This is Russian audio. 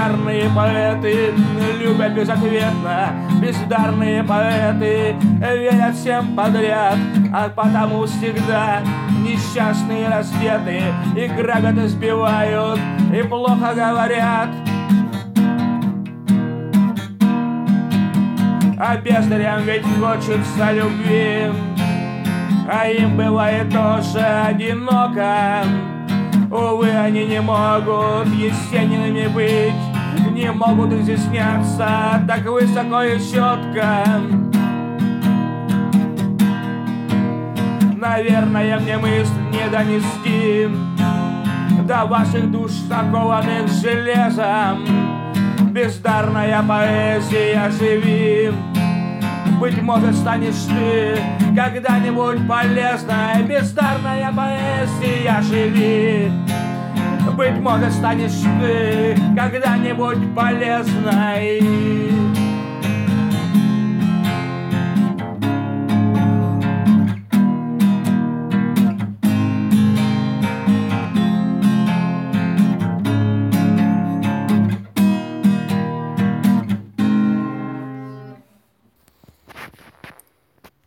Бездарные поэты любят безответно, бездарные поэты верят всем подряд, а потому всегда несчастные раздеты и грабят, и сбивают, и плохо говорят. А бездарям ведь хочется любви, а им бывает тоже одиноко. Увы, они не могут Есениными быть, не могут изъясняться так высоко и четко. Наверное, мне мысль не донести до ваших душ, окованных железом. Бездарная поэзия, живи, быть может, станешь ты когда-нибудь полезной. Бездарная поэзия, живи, быть может, станешь ты когда-нибудь полезной.